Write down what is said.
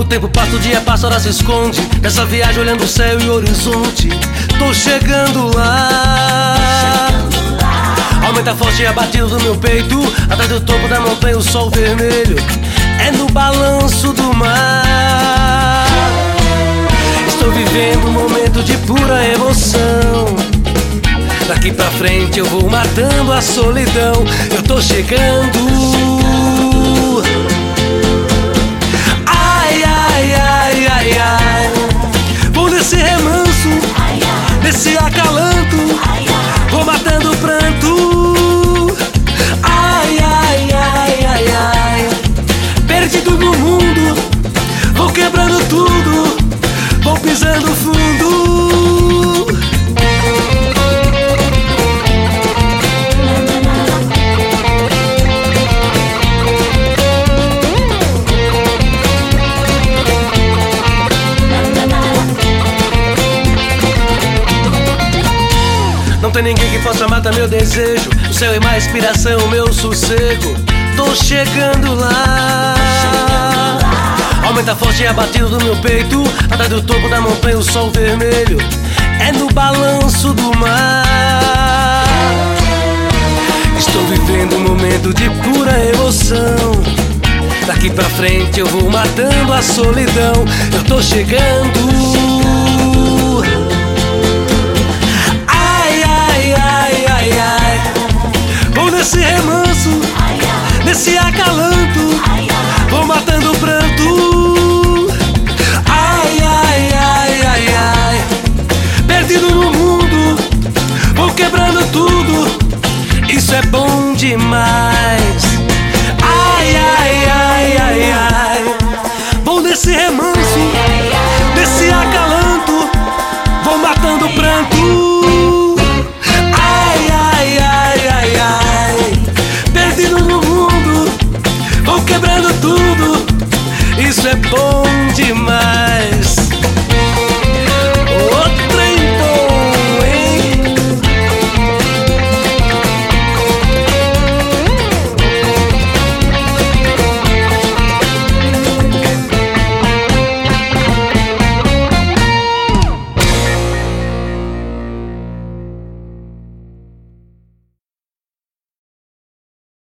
O tempo passa, o dia passa, a hora se esconde. Nessa viagem olhando o céu e o horizonte. Tô chegando lá. Aumenta forte a batida do meu peito. Atrás do topo da montanha o sol vermelho. É no balanço do mar. Estou vivendo um momento de pura emoção. Daqui pra frente eu vou matando a solidão. Eu tô chegando. Ai, ai, ai, ai, ai. Vou nesse remanso, nesse acalanto. Vou matando o pranto. Ai, ai, ai, ai, ai. Perdido no mundo, vou quebrando tudo. Vou pisando fundo. Não tem ninguém que possa matar meu desejo. O céu é minha inspiração, o meu sossego. Tô chegando lá. Aumenta forte a batida do meu peito. Atrás do topo da montanha o sol vermelho. É no balanço do mar. Estou vivendo um momento de pura emoção. Daqui pra frente eu vou matando a solidão. Eu tô chegando. Vou nesse remanso, nesse acalanto.